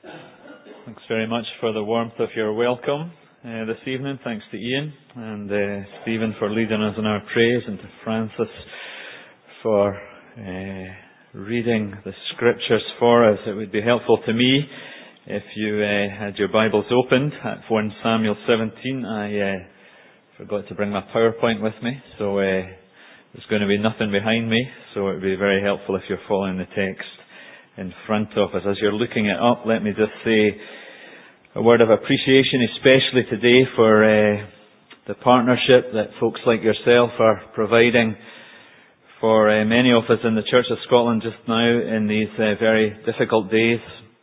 Thanks very much for the warmth of your welcome this evening. Thanks to Ian and Stephen for leading us in our praise, and to Francis for reading the scriptures for us. It would be helpful to me if you had your Bibles opened at 1 Samuel 17. I forgot to bring my PowerPoint with me, so there's going to be nothing behind me, so it would be very helpful if you're following the text in front of us. As you're looking it up, let me just say a word of appreciation, especially today, for the partnership that folks like yourself are providing for many of us in the Church of Scotland just now in these very difficult days.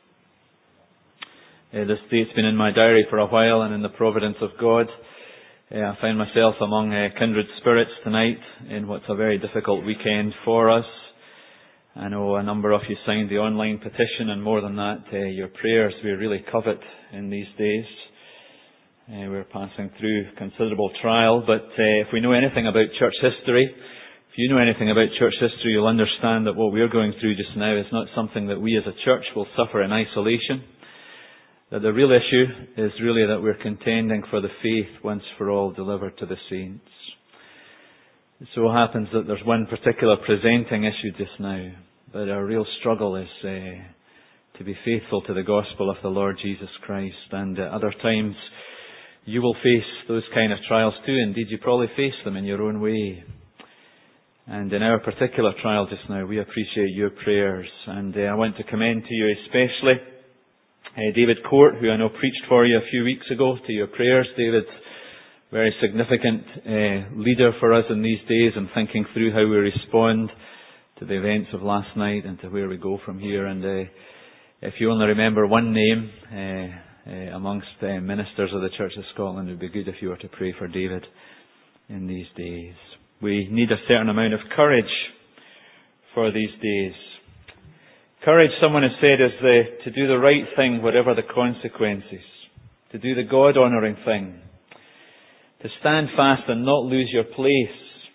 This date's been in my diary for a while, and in the providence of God, I find myself among kindred spirits tonight in what's a very difficult weekend for us. I know a number of you signed the online petition, and more than that, your prayers we really covet in these days. We're passing through considerable trial, but if we know anything about church history, if you know anything about church history, you'll understand that what we're going through just now is not something that we as a church will suffer in isolation. That the real issue is really that we're contending for the faith once for all delivered to the saints. It so happens that there's one particular presenting issue just now, but our real struggle is to be faithful to the gospel of the Lord Jesus Christ. And at other times you will face those kind of trials too. Indeed, you probably face them in your own way. And in our particular trial just now, we appreciate your prayers. And I want to commend to you especially David Court, who I know preached for you a few weeks ago, to your prayers. David's very significant leader for us in these days, and thinking through how we respond to the events of last night and to where we go from here. And if you only remember one name amongst ministers of the Church of Scotland, it would be good if you were to pray for David in these days. We need a certain amount of courage for these days. Courage, someone has said, is to do the right thing, whatever the consequences. To do the God-honouring thing. To stand fast and not lose your place.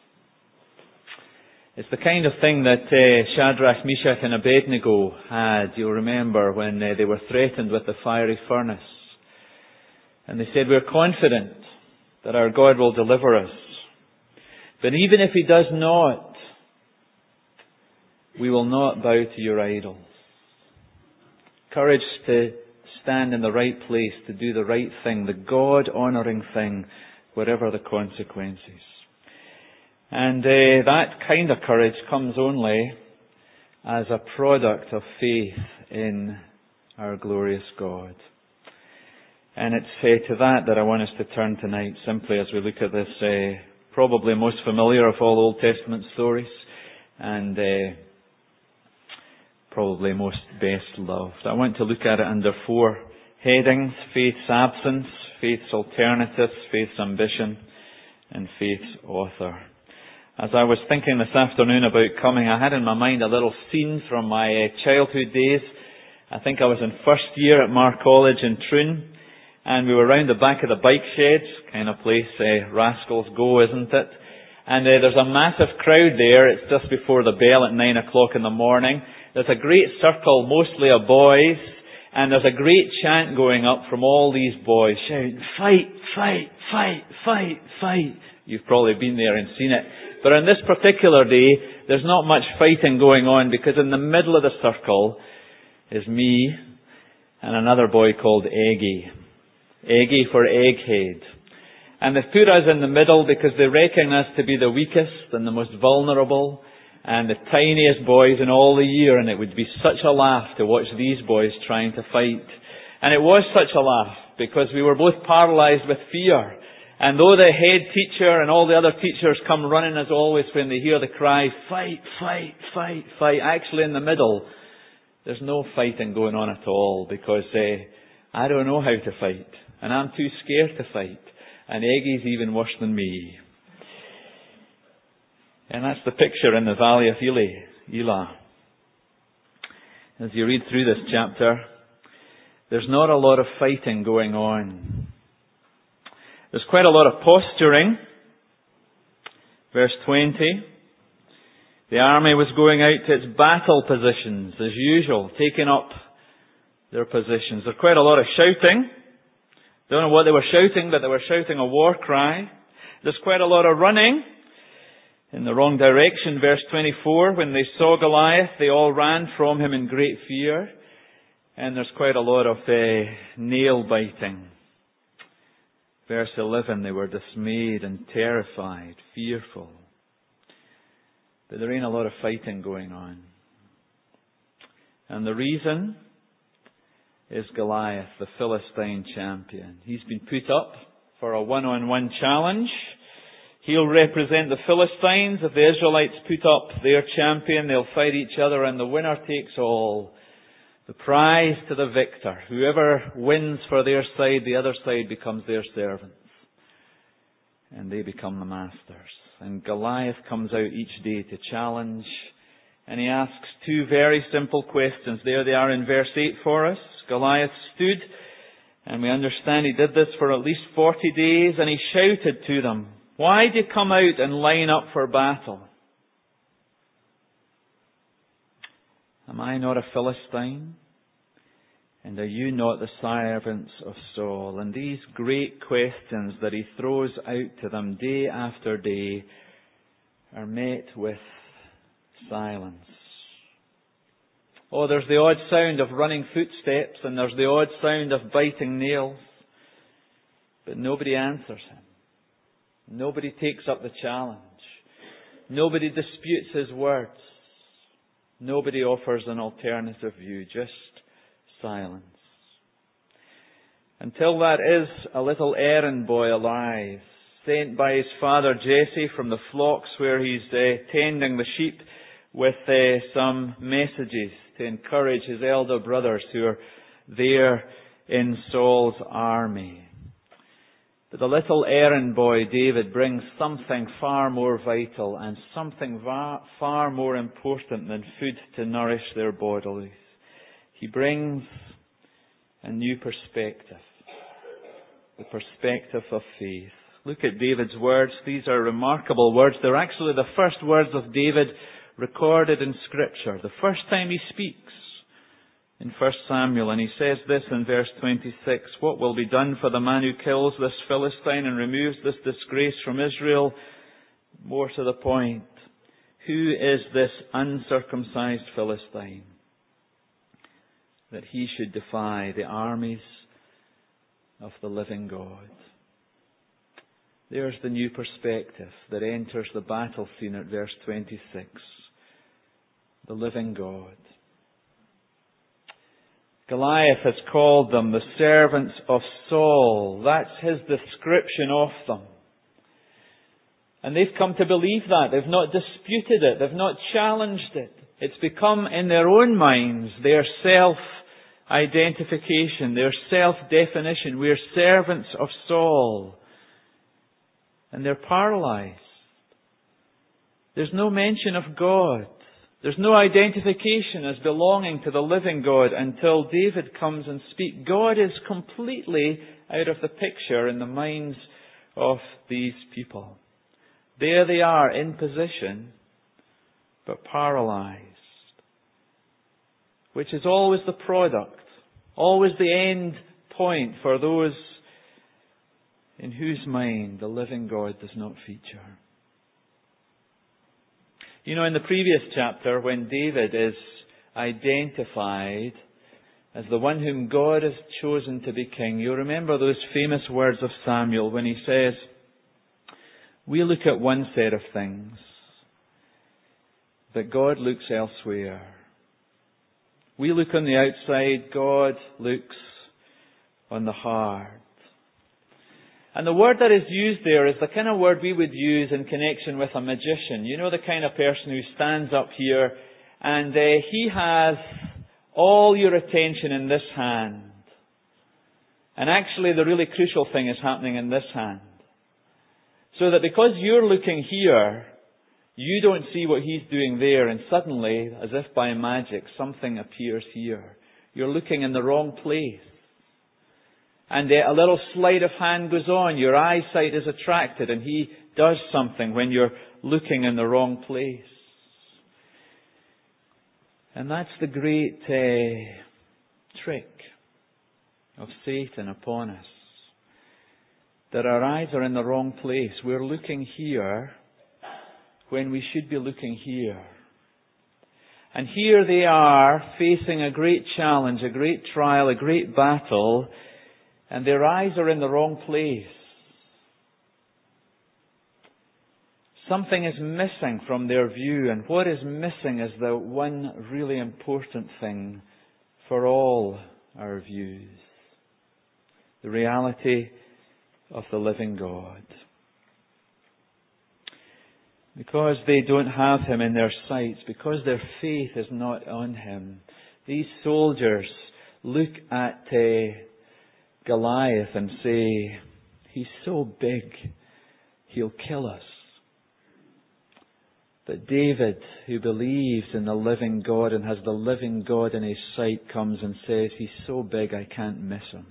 It's the kind of thing that Shadrach, Meshach and Abednego had, you'll remember, when they were threatened with the fiery furnace. And they said, we're confident that our God will deliver us. But even if He does not, we will not bow to your idols. Courage to stand in the right place, to do the right thing, the God-honouring thing, whatever the consequences. And that kind of courage comes only as a product of faith in our glorious God. And it's to that I want us to turn tonight, simply as we look at this probably most familiar of all Old Testament stories, and probably most best loved. I want to look at it under 4 headings: faith's absence, faith's alternatives, faith's ambition, and faith's author. As I was thinking this afternoon about coming, I had in my mind a little scene from my childhood days. I think I was in first year at Mar College in Troon, and we were round the back of the bike sheds, kind of place rascals go, isn't it? And there's a massive crowd there. It's just before the bell at 9 o'clock in the morning. There's a great circle, mostly of boys, and there's a great chant going up from all these boys, shouting, fight, fight, fight, fight, fight. You've probably been there and seen it. But on this particular day, there's not much fighting going on, because in the middle of the circle is me and another boy called Eggy. Eggy for Egghead. And they've put us in the middle because they reckon us to be the weakest and the most vulnerable and the tiniest boys in all the year, and it would be such a laugh to watch these boys trying to fight. And it was such a laugh because we were both paralysed with fear. And though the head teacher and all the other teachers come running as always when they hear the cry, fight, fight, fight, fight, actually in the middle, there's no fighting going on at all, because I don't know how to fight, and I'm too scared to fight. And Eggy's even worse than me. And that's the picture in the Valley of Elah. As you read through this chapter, there's not a lot of fighting going on. There's quite a lot of posturing. Verse 20. The army was going out to its battle positions, as usual, taking up their positions. There's quite a lot of shouting. Don't know what they were shouting, but they were shouting a war cry. There's quite a lot of running in the wrong direction. Verse 24, when they saw Goliath, they all ran from him in great fear. And there's quite a lot of nail biting. Verse 11, they were dismayed and terrified, fearful. But there ain't a lot of fighting going on. And the reason is Goliath, the Philistine champion. He's been put up for a one-on-one challenge. He'll represent the Philistines. If the Israelites put up their champion, they'll fight each other, and the winner takes all. The prize to the victor. Whoever wins for their side, the other side becomes their servants. And they become the masters. And Goliath comes out each day to challenge. And he asks two very simple questions. There they are in verse 8 for us. Goliath stood, and we understand he did this for at least 40 days, and he shouted to them, "Why do you come out and line up for battle? Am I not a Philistine? And are you not the servants of Saul?" And these great questions that he throws out to them day after day are met with silence. Oh, there's the odd sound of running footsteps, and there's the odd sound of biting nails. But nobody answers him. Nobody takes up the challenge. Nobody disputes his words. Nobody offers an alternative view, just silence. Until that is a little errand boy arrives, sent by his father Jesse from the flocks where he's tending the sheep with some messages to encourage his elder brothers who are there in Saul's army. But the little errand boy, David, brings something far more vital and something far more important than food to nourish their bodies. He brings a new perspective, the perspective of faith. Look at David's words. These are remarkable words. They're actually the first words of David recorded in Scripture. The first time he speaks in 1 Samuel. And he says this in verse 26. "What will be done for the man who kills this Philistine and removes this disgrace from Israel?" More to the point, who is this uncircumcised Philistine that he should defy the armies of the living God? There's the new perspective that enters the battle scene at verse 26. The living God. Goliath has called them the servants of Saul. That's his description of them. And they've come to believe that. They've not disputed it. They've not challenged it. It's become in their own minds their self-identification, their self-definition. We're servants of Saul. And they're paralyzed. There's no mention of God. There's no identification as belonging to the living God until David comes and speaks. God is completely out of the picture in the minds of these people. There they are in position, but paralyzed. Which is always the product, always the end point for those in whose mind the living God does not feature. You know, in the previous chapter, when David is identified as the one whom God has chosen to be king, you remember those famous words of Samuel when he says, "We look at one set of things, but God looks elsewhere. We look on the outside, God looks on the heart." And the word that is used there is the kind of word we would use in connection with a magician. You know, the kind of person who stands up here and he has all your attention in this hand. And actually the really crucial thing is happening in this hand. So that because you're looking here, you don't see what he's doing there, and suddenly, as if by magic, something appears here. You're looking in the wrong place. And a little sleight of hand goes on. Your eyesight is attracted, and he does something when you're looking in the wrong place. And that's the great trick of Satan upon us. That our eyes are in the wrong place. We're looking here when we should be looking here. And here they are facing a great challenge, a great trial, a great battle, and their eyes are in the wrong place. Something is missing from their view, and what is missing is the one really important thing for all our views. The reality of the living God. Because they don't have Him in their sights, because their faith is not on Him, these soldiers look at Goliath and say, "He's so big, he'll kill us." But David, who believes in the living God and has the living God in his sight, comes and says, "He's so big I can't miss him."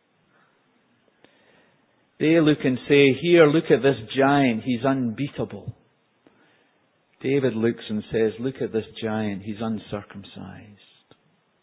They look and say, "Here, look at this giant, he's unbeatable." David looks and says, "Look at this giant, he's uncircumcised."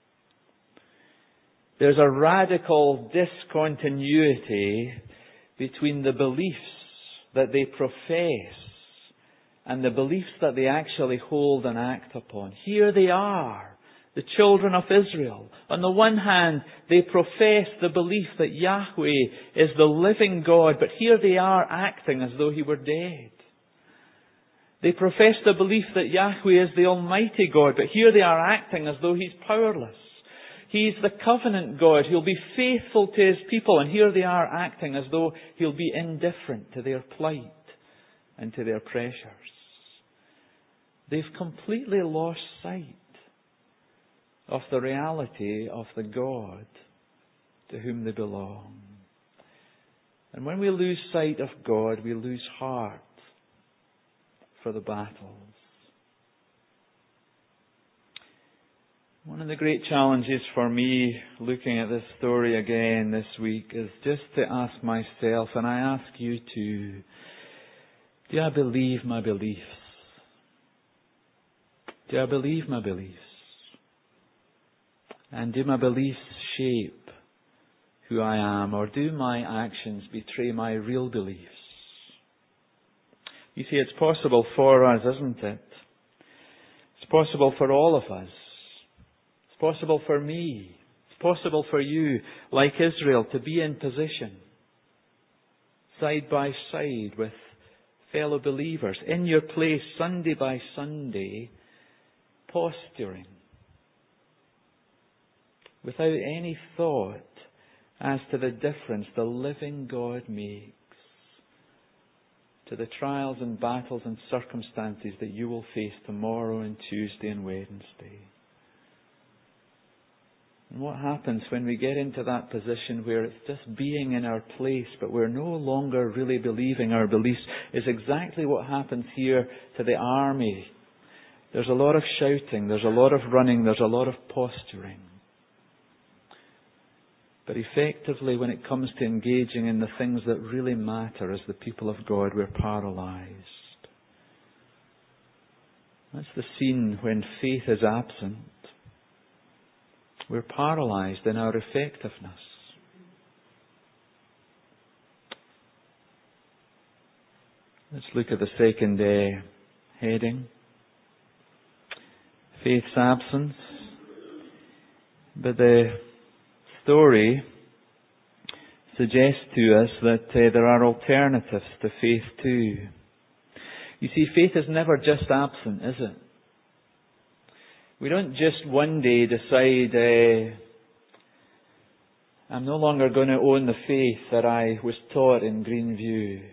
There's a radical discontinuity between the beliefs that they profess and the beliefs that they actually hold and act upon. Here they are, the children of Israel. On the one hand, they profess the belief that Yahweh is the living God, but here they are acting as though He were dead. They profess the belief that Yahweh is the Almighty God, but here they are acting as though He's powerless. He's the covenant God. He'll be faithful to His people, and here they are acting as though He'll be indifferent to their plight and to their pressures. They've completely lost sight of the reality of the God to whom they belong. And when we lose sight of God, we lose heart for the battles. One of the great challenges for me looking at this story again this week is just to ask myself, and I ask you too, do I believe my beliefs? Do I believe my beliefs? And do my beliefs shape who I am, or do my actions betray my real beliefs? You see, it's possible for us, isn't it? It's possible for all of us. It's possible for me. It's possible for you, like Israel, to be in position, side by side with fellow believers, in your place, Sunday by Sunday, posturing, without any thought as to the difference the living God makes to the trials and battles and circumstances that you will face tomorrow and Tuesday and Wednesday. And what happens when we get into that position where it's just being in our place, but we're no longer really believing our beliefs, is exactly what happens here to the army. There's a lot of shouting, there's a lot of running, there's a lot of posturing. But effectively, when it comes to engaging in the things that really matter as the people of God, we're paralyzed. That's the scene when faith is absent. We're paralyzed in our effectiveness. Let's look at the second heading. Faith's absence. But the story suggests to us that there are alternatives to faith too. You see, faith is never just absent, is it? We don't just one day decide, I'm no longer going to own the faith that I was taught in Greenview.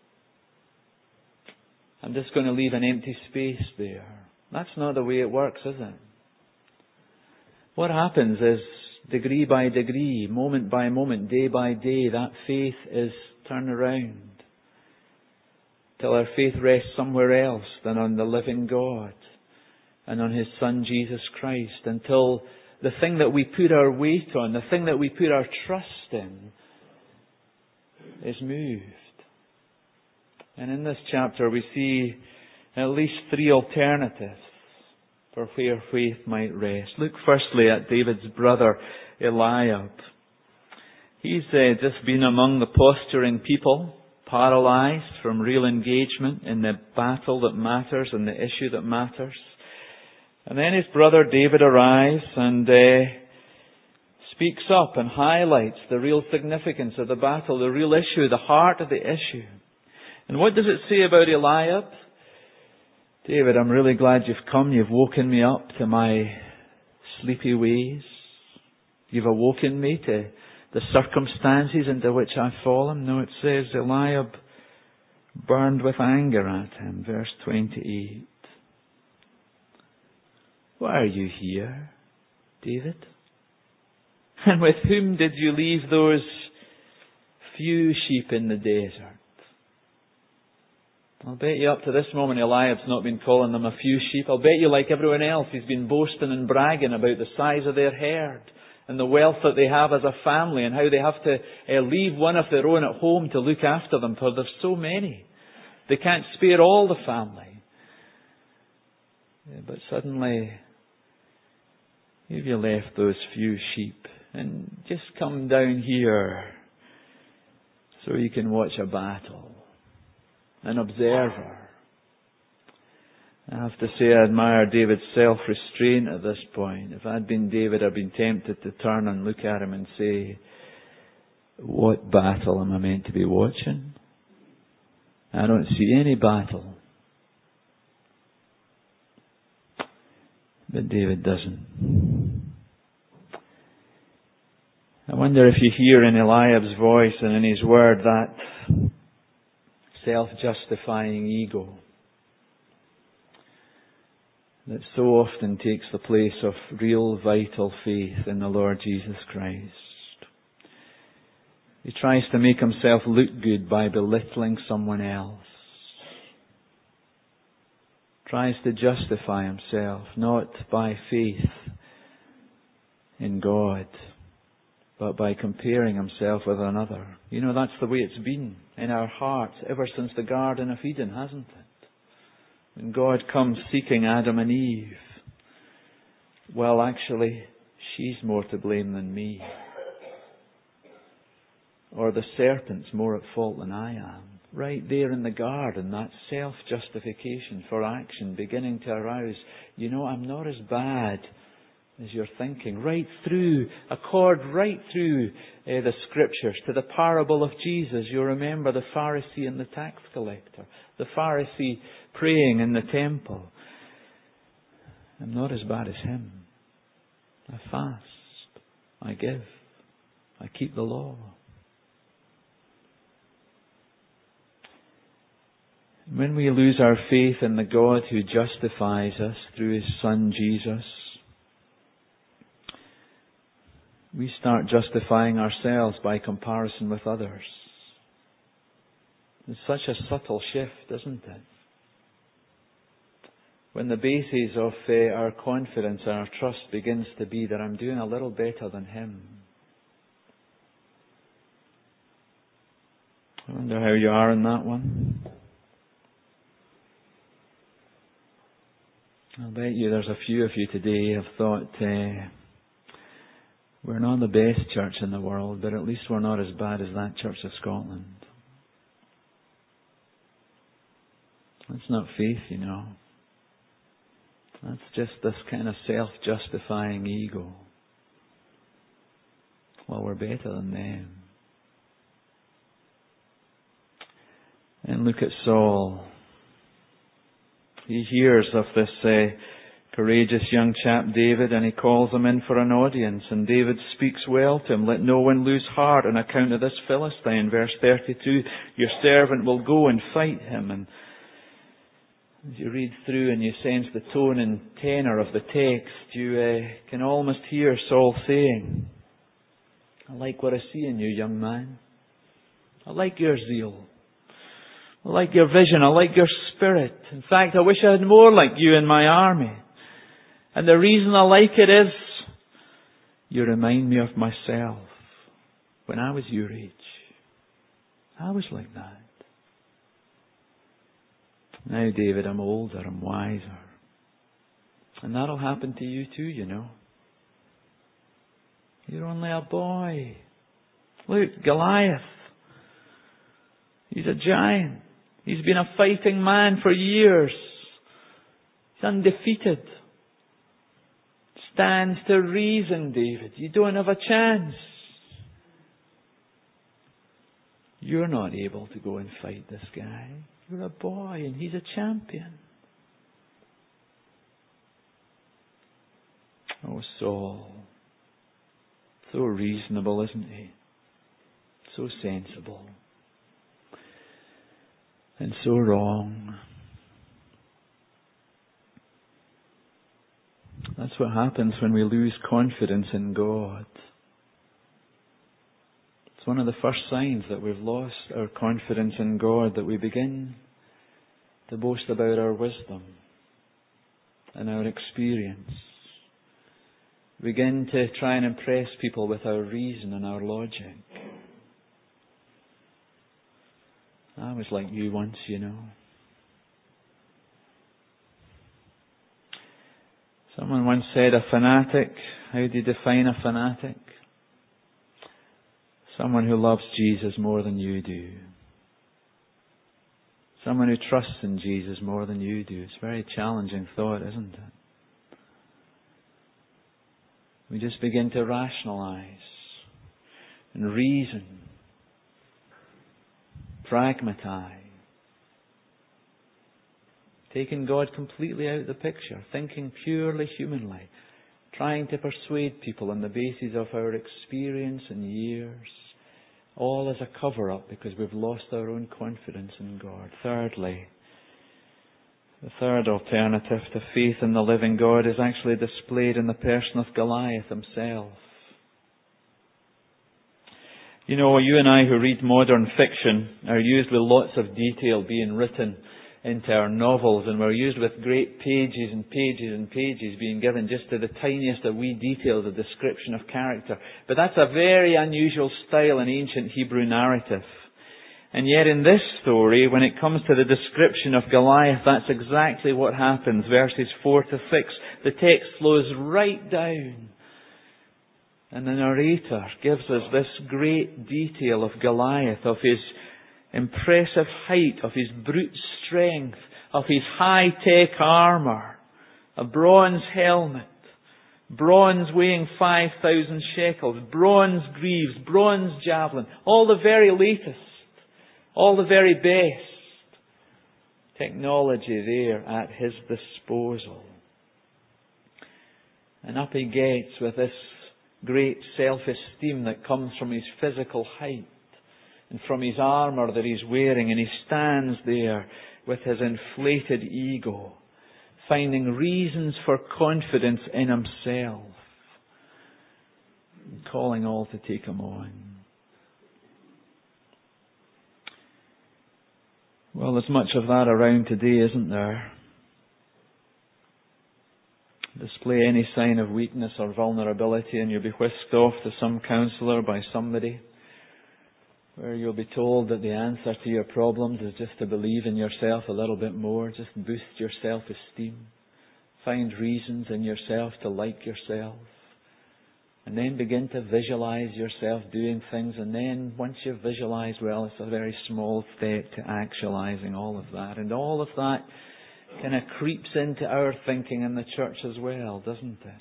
I'm just going to leave an empty space there. That's not the way it works, is it? What happens is, degree by degree, moment by moment, day by day, that faith is turned around till our faith rests somewhere else than on the living God and on His Son Jesus Christ, until the thing that we put our weight on, the thing that we put our trust in, is moved. And in this chapter we see at least three alternatives for where faith might rest. Look firstly at David's brother Eliab. He's just been among the posturing people, paralyzed from real engagement in the battle that matters and the issue that matters. And then his brother David arrives and speaks up and highlights the real significance of the battle, the real issue, the heart of the issue. And what does it say about Eliab? David, I'm really glad you've come. You've woken me up to my sleepy ways. You've awoken me to the circumstances into which I've fallen. No, it says Eliab burned with anger at him. Verse 28. Why are you here, David? And with whom did you leave those few sheep in the desert? I'll bet you up to this moment Eliab's not been calling them a few sheep. I'll bet you, like everyone else, he's been boasting and bragging about the size of their herd and the wealth that they have as a family and how they have to leave one of their own at home to look after them, for there's so many. They can't spare all the family. But suddenly, have you left those few sheep and just come down here so you can watch a battle? An observer. I have to say I admire David's self-restraint at this point. If I'd been David, I'd been tempted to turn and look at him and say, what battle am I meant to be watching? I don't see any battle. But David doesn't. I wonder if you hear in Eliab's voice and in his word that self-justifying ego that so often takes the place of real vital faith in the Lord Jesus Christ. He tries to make himself look good by belittling someone else. Tries to justify himself not by faith in God, but by comparing himself with another. You know, that's the way it's been in our hearts ever since the Garden of Eden, hasn't it? When God comes seeking Adam and Eve, well, actually, she's more to blame than me. Or the serpent's more at fault than I am. Right there in the garden, that self-justification for action beginning to arouse. You know, I'm not as bad as you're thinking. Right through, a chord right through the Scriptures to the parable of Jesus. You remember the Pharisee and the tax collector. The Pharisee praying in the temple. I'm not as bad as him. I fast. I give. I keep the law. When we lose our faith in the God who justifies us through His Son Jesus, we start justifying ourselves by comparison with others. It's such a subtle shift, isn't it? When the basis of our confidence and our trust begins to be that I'm doing a little better than him. I wonder how you are in that one. I'll bet you there's a few of you today have thought, we're not the best church in the world, but at least we're not as bad as that Church of Scotland. That's not faith, you know. That's just this kind of self-justifying ego. Well, we're better than them. And look at Saul. He hears of this courageous young chap, David, and he calls him in for an audience. And David speaks well to him. Let no one lose heart on account of this Philistine. Verse 32, your servant will go and fight him. And as you read through and you sense the tone and tenor of the text, you can almost hear Saul saying, I like what I see in you, young man. I like your zeal. I like your vision. I like your spirit. In fact, I wish I had more like you in my army. And the reason I like it is you remind me of myself when I was your age. I was like that. Now, David, I'm older, I'm wiser. And that'll happen to you too, you know. You're only a boy. Look, Goliath. He's a giant. He's been a fighting man for years. He's undefeated. Stands to reason, David. You don't have a chance. You're not able to go and fight this guy. You're a boy and he's a champion. Oh, Saul. So reasonable, isn't he? So sensible. And so wrong. That's what happens when we lose confidence in God. It's one of the first signs that we've lost our confidence in God, that we begin to boast about our wisdom and our experience. We begin to try and impress people with our reason and our logic. I was like you once, you know. Someone once said, a fanatic. How do you define a fanatic? Someone who loves Jesus more than you do. Someone who trusts in Jesus more than you do. It's a very challenging thought, isn't it? We just begin to rationalize and reason, pragmatize, taking God completely out of the picture, thinking purely humanly, trying to persuade people on the basis of our experience and years, all as a cover-up because we've lost our own confidence in God. Thirdly, the third alternative to faith in the living God is actually displayed in the person of Goliath himself. You know, you and I who read modern fiction are used with lots of detail being written into our novels, and we're used with great pages and pages and pages being given just to the tiniest of wee details of description of character. But that's a very unusual style in ancient Hebrew narrative. And yet in this story, when it comes to the description of Goliath, that's exactly what happens. Verses 4 to 6, the text flows right down. And the narrator gives us this great detail of Goliath, of his impressive height, of his brute strength, of his high-tech armour, a bronze helmet, bronze weighing 5,000 shekels, bronze greaves, bronze javelin, all the very latest, all the very best technology there at his disposal. And up he gets with this great self-esteem that comes from his physical height and from his armour that he's wearing, and he stands there with his inflated ego, finding reasons for confidence in himself, and calling all to take him on. Well, there's much of that around today, isn't there? Display any sign of weakness or vulnerability and you'll be whisked off to some counsellor by somebody, where you'll be told that the answer to your problems is just to believe in yourself a little bit more, just boost your self-esteem, find reasons in yourself to like yourself, and then begin to visualize yourself doing things, and then once you've visualized, well, it's a very small step to actualizing all of that. And all of that kind of creeps into our thinking in the church as well, doesn't it?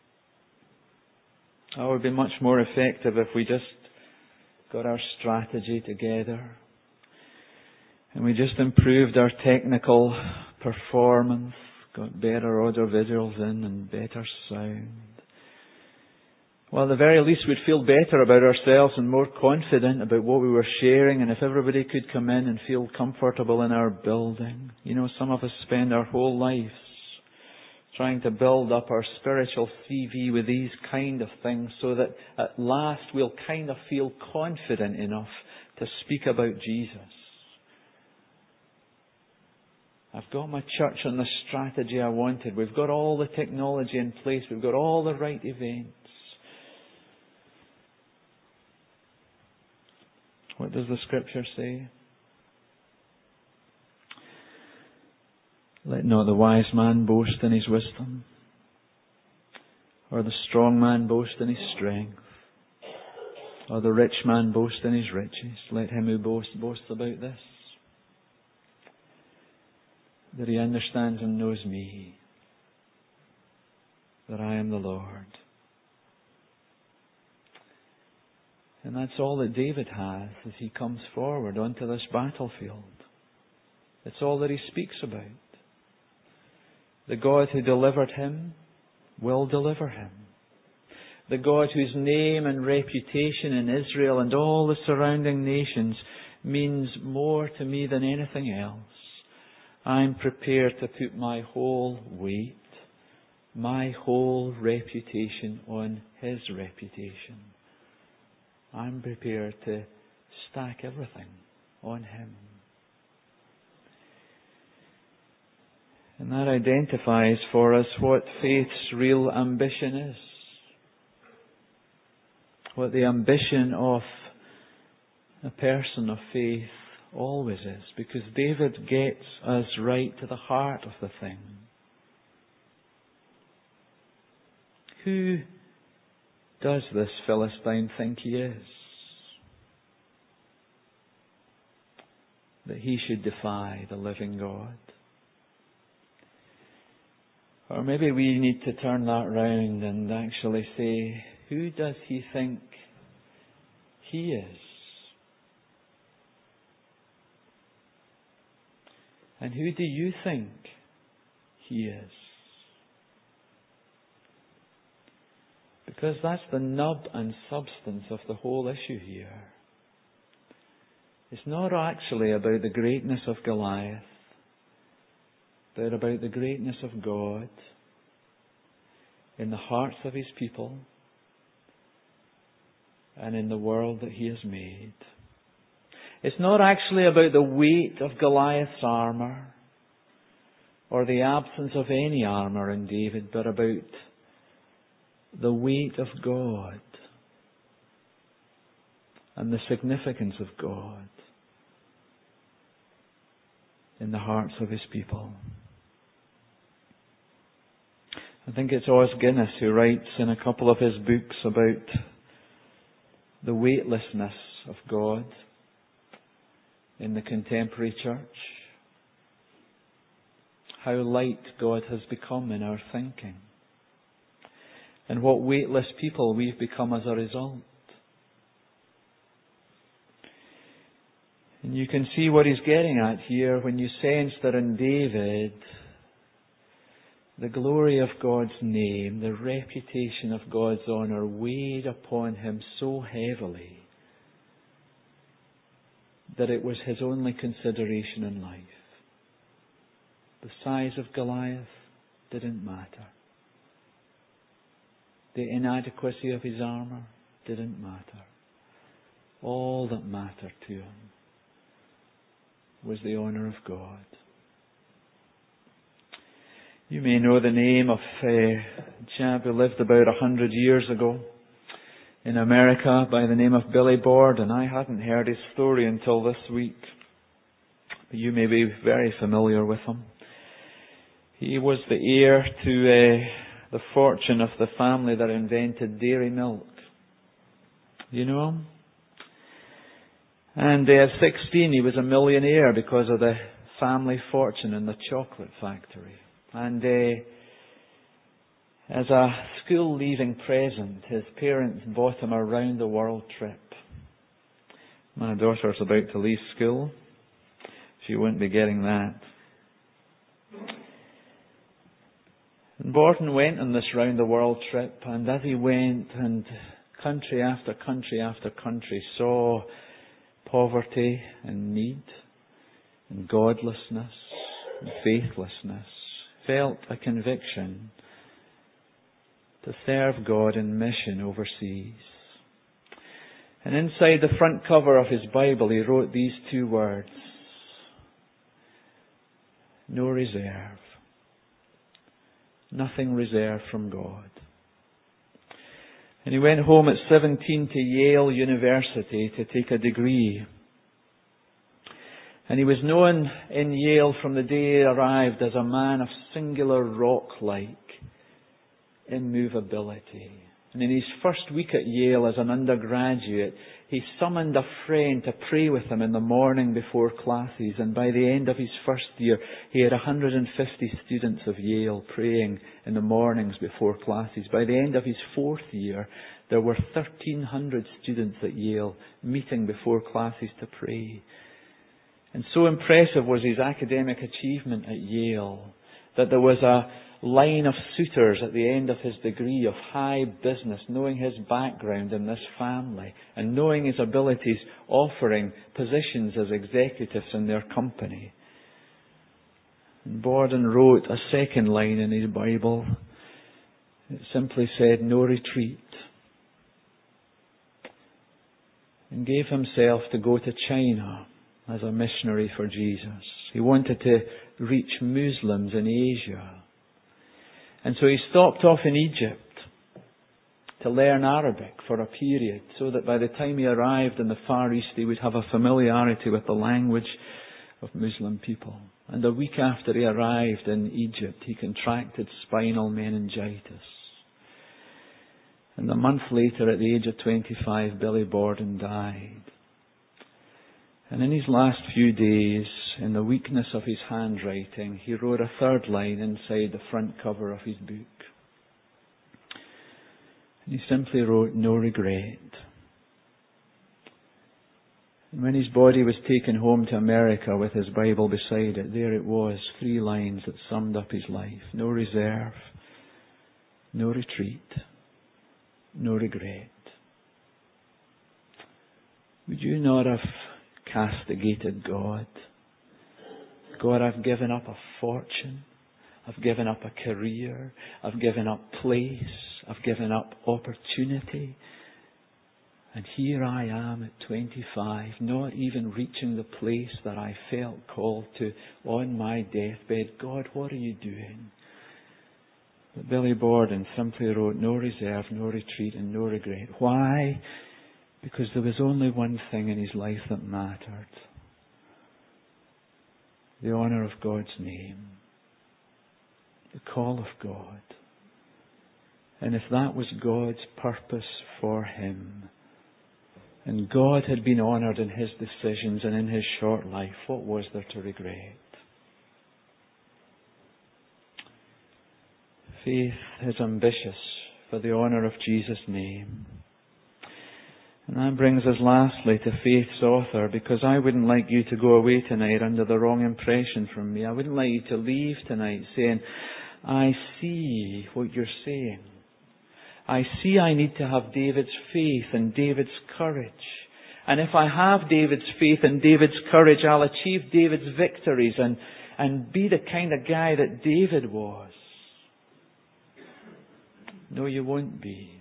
Oh, it would be much more effective if we just got our strategy together and we just improved our technical performance, got better audio visuals in and better sound. Well, at the very least we'd feel better about ourselves and more confident about what we were sharing, and if everybody could come in and feel comfortable in our building. You know, some of us spend our whole lives trying to build up our spiritual CV with these kind of things so that at last we'll kind of feel confident enough to speak about Jesus. I've got my church on the strategy I wanted. We've got all the technology in place. We've got all the right events. What does the Scripture say? Let not the wise man boast in his wisdom, Or the strong man boast in his strength? Or the rich man boast in his riches? Let him who boasts about this, that he understands and knows me, that I am the Lord. And that's all that David has as he comes forward onto this battlefield. It's all that he speaks about. The God who delivered him will deliver him. The God whose name and reputation in Israel and all the surrounding nations means more to me than anything else. I'm prepared to put my whole weight, my whole reputation on His reputation. I'm prepared to stack everything on Him. And that identifies for us what faith's real ambition is. What the ambition of a person of faith always is. Because David gets us right to the heart of the thing. Who does this Philistine think he is, that he should defy the living God? Or maybe we need to turn that round and actually say, who does he think he is? And who do you think he is? Because that's the nub and substance of the whole issue here. It's not actually about the greatness of Goliath, but about the greatness of God in the hearts of His people and in the world that He has made. It's not actually about the weight of Goliath's armour or the absence of any armour in David, but about the weight of God and the significance of God in the hearts of His people. I think it's Os Guinness who writes in a couple of his books about the weightlessness of God in the contemporary church. How light God has become in our thinking. And what weightless people we've become as a result. And you can see what he's getting at here when you sense that in David, the glory of God's name, the reputation of God's honour weighed upon him so heavily that it was his only consideration in life. The size of Goliath didn't matter. The inadequacy of his armour didn't matter. All that mattered to him was the honour of God. You may know the name of a chap who lived about 100 years ago in America by the name of Billy Borden. I hadn't heard his story until this week, but you may be very familiar with him. He was the heir to the fortune of the family that invented dairy milk. You know him? And at 16 he was a millionaire because of the family fortune in the chocolate factory. And as a school-leaving present, his parents bought him a round-the-world trip. My daughter's about to leave school. She won't be getting that. And Borden went on this round-the-world trip, and as he went, and country after country after country saw poverty and need and godlessness and faithlessness, felt a conviction to serve God in mission overseas. And inside the front cover of his Bible he wrote these two words: no reserve. Nothing reserved from God. And he went home at 17 to Yale University to take a degree. And he was known in Yale from the day he arrived as a man of singular rock-like, immovability. And in his first week at Yale as an undergraduate, he summoned a friend to pray with him in the morning before classes. And by the end of his first year, he had 150 students of Yale praying in the mornings before classes. By the end of his fourth year, there were 1,300 students at Yale meeting before classes to pray. And so impressive was his academic achievement at Yale that there was a line of suitors at the end of his degree of high business, knowing his background in this family and knowing his abilities, offering positions as executives in their company. And Borden wrote a second line in his Bible. It simply said, "No retreat," and gave himself to go to China as a missionary for Jesus. He wanted to reach Muslims in Asia. And so he stopped off in Egypt to learn Arabic for a period, so that by the time he arrived in the Far East, he would have a familiarity with the language of Muslim people. And a week after he arrived in Egypt, he contracted spinal meningitis. And a month later, at the age of 25, Billy Borden died. And in his last few days, in the weakness of his handwriting, he wrote a third line inside the front cover of his book. And he simply wrote, "No regret." And when his body was taken home to America with his Bible beside it, there it was, 3 lines that summed up his life. No reserve, no retreat, no regret. Would you not have castigated God? God, I've given up a fortune. I've given up a career. I've given up place. I've given up opportunity. And here I am at 25, not even reaching the place that I felt called to on my deathbed. God, what are you doing? But Billy Borden simply wrote, "No reserve, no retreat, and no regret." Why? Because there was only one thing in his life that mattered. The honour of God's name. The call of God. And if that was God's purpose for him, and God had been honoured in his decisions and in his short life, what was there to regret? Faith is ambitious for the honour of Jesus' name. And that brings us lastly to Faith's author, because I wouldn't like you to go away tonight under the wrong impression from me. I wouldn't like you to leave tonight saying, "I see what you're saying. I see I need to have David's faith and David's courage. And if I have David's faith and David's courage, I'll achieve David's victories and be the kind of guy that David was." No, you won't be.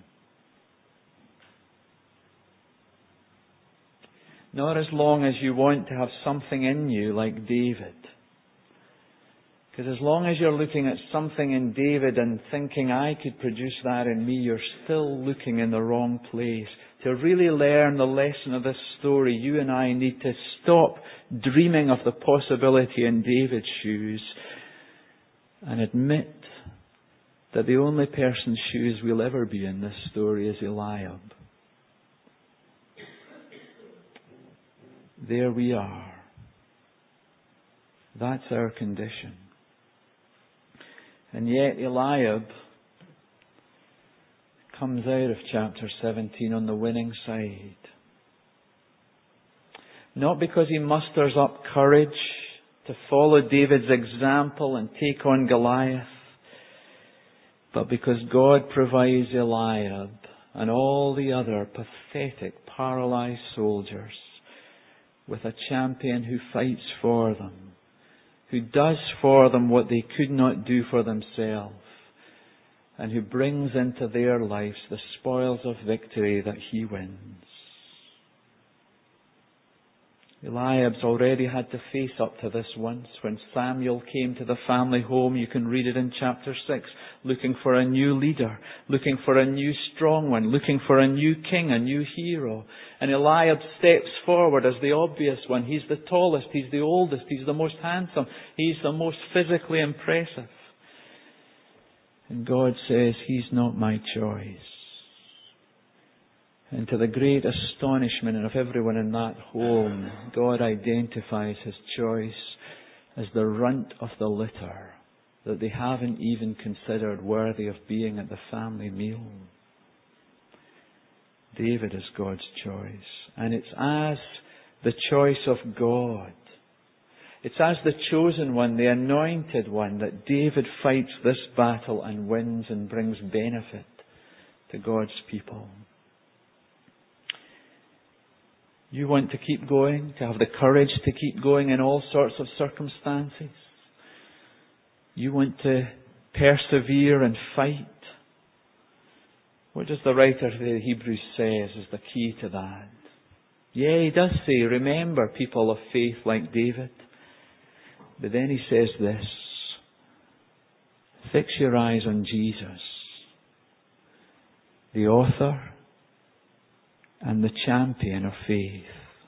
Not as long as you want to have something in you like David. Because as long as you're looking at something in David and thinking, "I could produce that in me," you're still looking in the wrong place. To really learn the lesson of this story, you and I need to stop dreaming of the possibility in David's shoes and admit that the only person's shoes we'll ever be in this story is Eliab. There we are. That's our condition. And yet Eliab comes out of chapter 17 on the winning side. Not because he musters up courage to follow David's example and take on Goliath, but because God provides Eliab and all the other pathetic, paralyzed soldiers with a champion who fights for them, who does for them what they could not do for themselves, and who brings into their lives the spoils of victory that he wins. Eliab's already had to face up to this once. When Samuel came to the family home, you can read it in chapter 6, looking for a new leader, looking for a new strong one, looking for a new king, a new hero. And Eliab steps forward as the obvious one. He's the tallest, he's the oldest, he's the most handsome, he's the most physically impressive. And God says, He's not my choice. And to the great astonishment of everyone in that home, God identifies His choice as the runt of the litter that they haven't even considered worthy of being at the family meal. David is God's choice. And it's as the choice of God. It's as the chosen one, the anointed one, that David fights this battle and wins and brings benefit to God's people. You want to keep going, to have the courage to keep going in all sorts of circumstances. You want to persevere and fight. What does the writer of the Hebrews says is the key to that? Yeah, he does say, remember people of faith like David. But then he says this, fix your eyes on Jesus, the author and the champion of faith.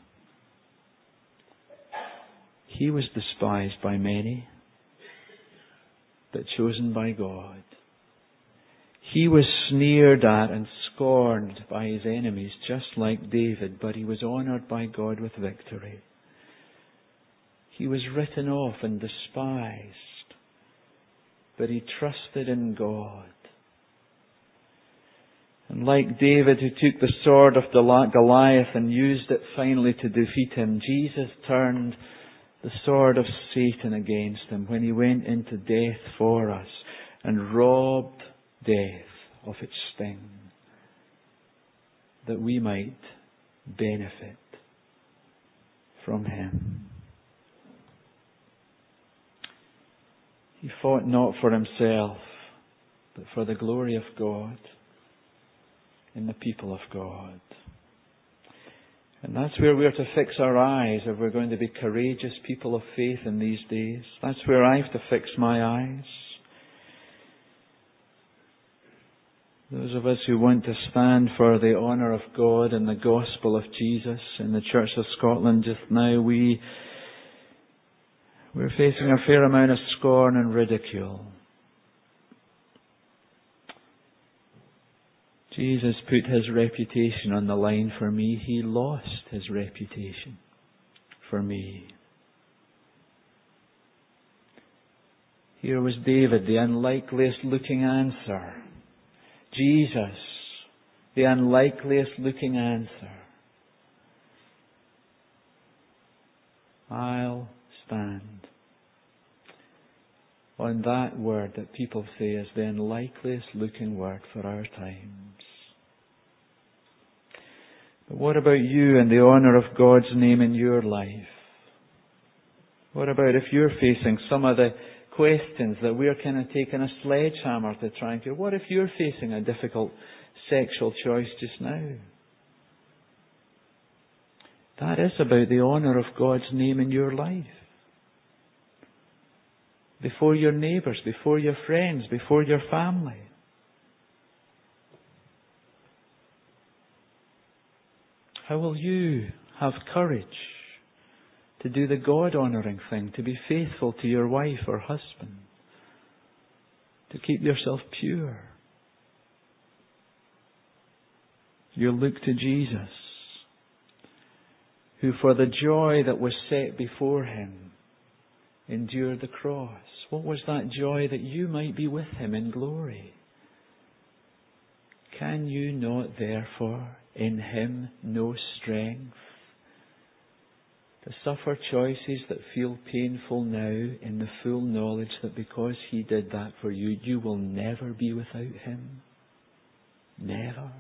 He was despised by many, but chosen by God. He was sneered at and scorned by his enemies, just like David, but he was honoured by God with victory. He was written off and despised, but he trusted in God. And like David, who took the sword of Goliath and used it finally to defeat him, Jesus turned the sword of Satan against him when he went into death for us and robbed death of its sting, that we might benefit from him. He fought not for himself, but for the glory of God in the people of God. And that's where we're to fix our eyes if we're going to be courageous people of faith in these days. That's where I have to fix my eyes. Those of us who want to stand for the honour of God and the gospel of Jesus in the Church of Scotland just now, we're facing a fair amount of scorn and ridicule. Jesus put his reputation on the line for me. He lost his reputation for me. Here was David, the unlikeliest looking answer. Jesus, the unlikeliest looking answer. I'll stand on that word that people say is the unlikeliest looking word for our times. But what about you and the honour of God's name in your life? What about if you're facing some of the questions that we're kind of taking a sledgehammer to try and do? What if you're facing a difficult sexual choice just now? That is about the honour of God's name in your life. Before your neighbours, before your friends, before your family. How will you have courage to do the God-honouring thing, to be faithful to your wife or husband, to keep yourself pure? You'll look to Jesus, who for the joy that was set before him endured the cross. What was that joy? That you might be with him in glory. Can you not therefore in him know strength to suffer choices that feel painful now in the full knowledge that because he did that for you, you will never be without him? Never.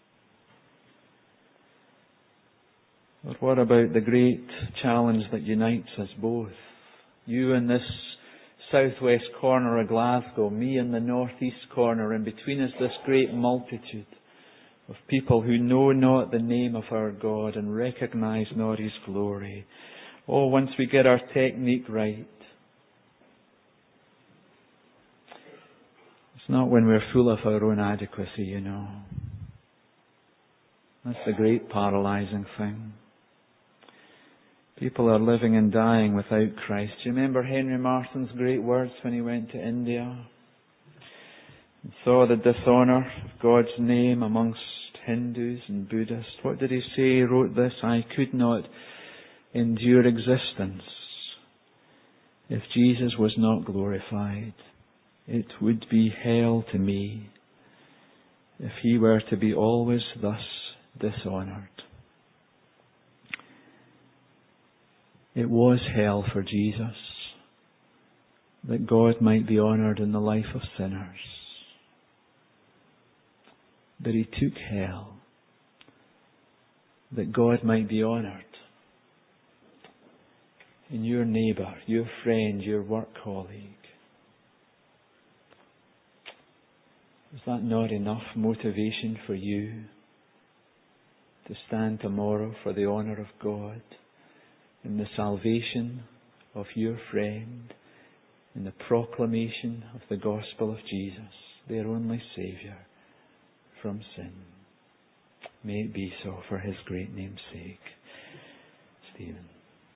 But what about the great challenge that unites us both? You in this southwest corner of Glasgow, me in the northeast corner, and between us this great multitude of people who know not the name of our God and recognize not his glory. Oh, once we get our technique right, it's not when we're full of our own adequacy, you know. That's the great paralyzing thing. People are living and dying without Christ. Do you remember Henry Martyn's great words when he went to India? and saw the dishonour of God's name amongst Hindus and Buddhists. What did he say? He wrote this: I could not endure existence if Jesus was not glorified. It would be hell to me if he were to be always thus dishonoured. It was hell for Jesus, that God might be honoured in the life of sinners. But he took hell, that God might be honoured in your neighbour, your friend, your work colleague. Is that not enough motivation for you to stand tomorrow for the honour of God in the salvation of your friend, in the proclamation of the gospel of Jesus, their only Saviour from sin? May it be so for his great name's sake.